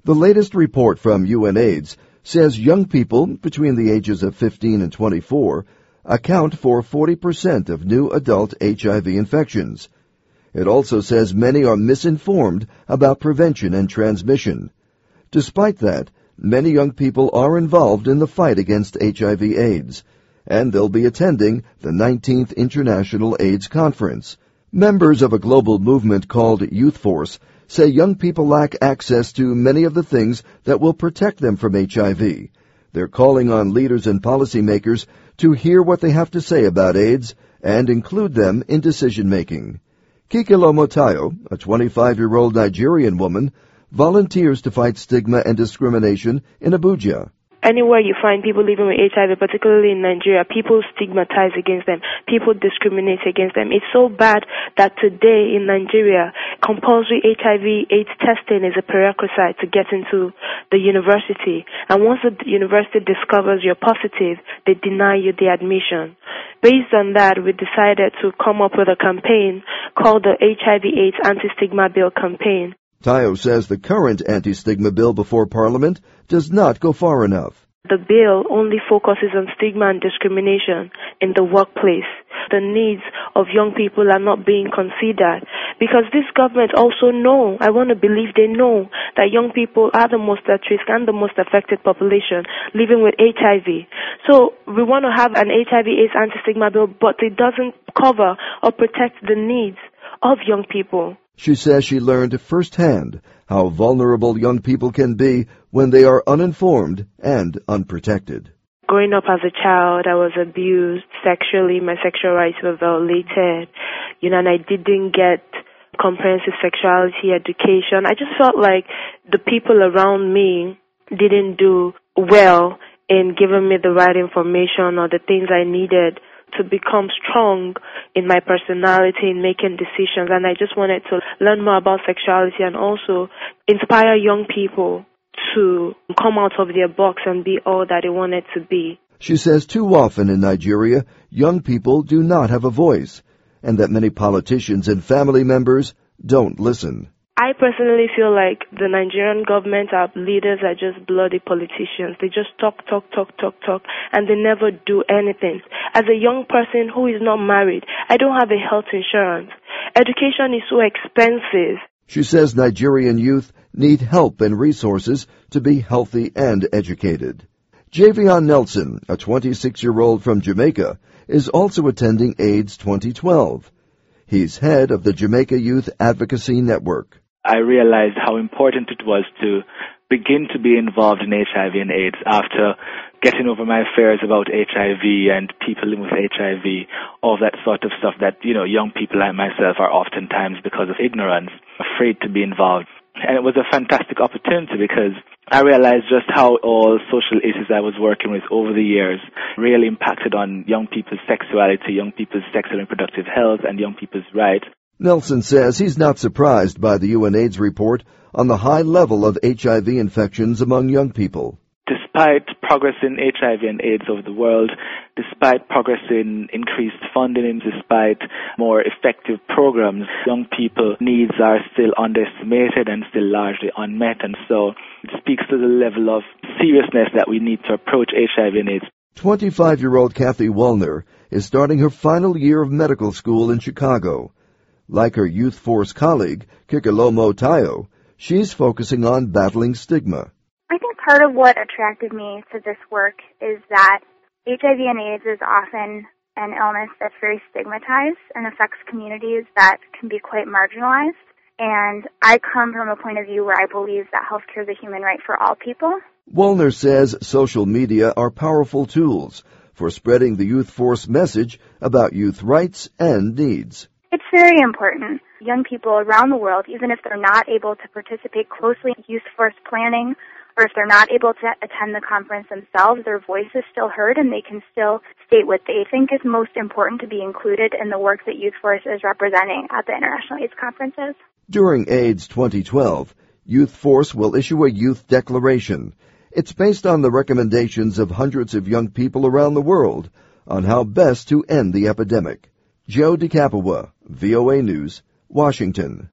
The latest report from UNAIDS says young people between the ages of 15 and 24 account for 40% of new adult HIV infections. It also says many are misinformed about prevention and transmission. Despite that, many young people are involved in the fight against HIV/AIDS, and they'll be attending the 19th International AIDS Conference. Members of a global movement called Youth Force say young people lack access to many of the things that will protect them from HIV. They're calling on leaders and policymakers to hear what they have to say about AIDS and include them in decision-making. Kikilomo Tayo, a 25-year-old Nigerian woman, volunteers to fight stigma and discrimination in Abuja. Anywhere you find people living with HIV, particularly in Nigeria, people stigmatize against them. People discriminate against them. It's so bad that today in Nigeria, compulsory HIV/AIDS testing is a prerequisite to get into the university. And once the university discovers you're positive, they deny you the admission. Based on that, we decided to come up with a campaign called the HIV/AIDS Anti-Stigma Bill campaign. Tayo says the current anti-stigma bill before Parliament does not go far enough. The bill only focuses on stigma and discrimination in the workplace. The needs of young people are not being considered because this government also know, I want to believe they know, that young people are the most at risk and the most affected population living with HIV. So we want to have an HIV/AIDS anti-stigma bill, but it doesn't cover or protect the needs of young people. She says she learned firsthand how vulnerable young people can be when they are uninformed and unprotected. Growing up as a child, I was abused sexually. My sexual rights were violated. And I didn't get comprehensive sexuality education. I just felt like the people around me didn't do well in giving me the right information or the things I needed to become strong in my personality, in making decisions. And I just wanted to learn more about sexuality and also inspire young people to come out of their box and be all that they wanted to be. She says too often in Nigeria, young people do not have a voice, and that many politicians and family members don't listen. I personally feel like the Nigerian government, our leaders are just bloody politicians. They just talk, and they never do anything. As a young person who is not married, I don't have a health insurance. Education is so expensive. She says Nigerian youth need help and resources to be healthy and educated. Javion Nelson, a 26-year-old from Jamaica, is also attending AIDS 2012. He's head of the Jamaica Youth Advocacy Network. I realized how important it was to begin to be involved in HIV and AIDS after getting over my fears about HIV and people living with HIV, all that sort of stuff that, young people like myself are oftentimes, because of ignorance, afraid to be involved. And it was a fantastic opportunity because I realized just how all social issues I was working with over the years really impacted on young people's sexuality, young people's sexual and reproductive health, and young people's rights. Nelson says he's not surprised by the UNAIDS report on the high level of HIV infections among young people. Despite progress in HIV and AIDS over the world, despite progress in increased funding, despite more effective programs, young people's needs are still underestimated and still largely unmet. And so it speaks to the level of seriousness that we need to approach HIV and AIDS. 25-year-old Kathy Wallner is starting her final year of medical school in Chicago. Like her Youth Force colleague, Kikilomo Tayo, she's focusing on battling stigma. I think part of what attracted me to this work is that HIV and AIDS is often an illness that's very stigmatized and affects communities that can be quite marginalized. And I come from a point of view where I believe that healthcare is a human right for all people. Wallner says social media are powerful tools for spreading the Youth Force message about youth rights and needs. It's very important. Young people around the world, even if they're not able to participate closely in Youth Force planning, or if they're not able to attend the conference themselves, their voice is still heard and they can still state what they think is most important to be included in the work that Youth Force is representing at the International AIDS Conferences. During AIDS 2012, Youth Force will issue a youth declaration. It's based on the recommendations of hundreds of young people around the world on how best to end the epidemic. Joe DeCapua, VOA News, Washington.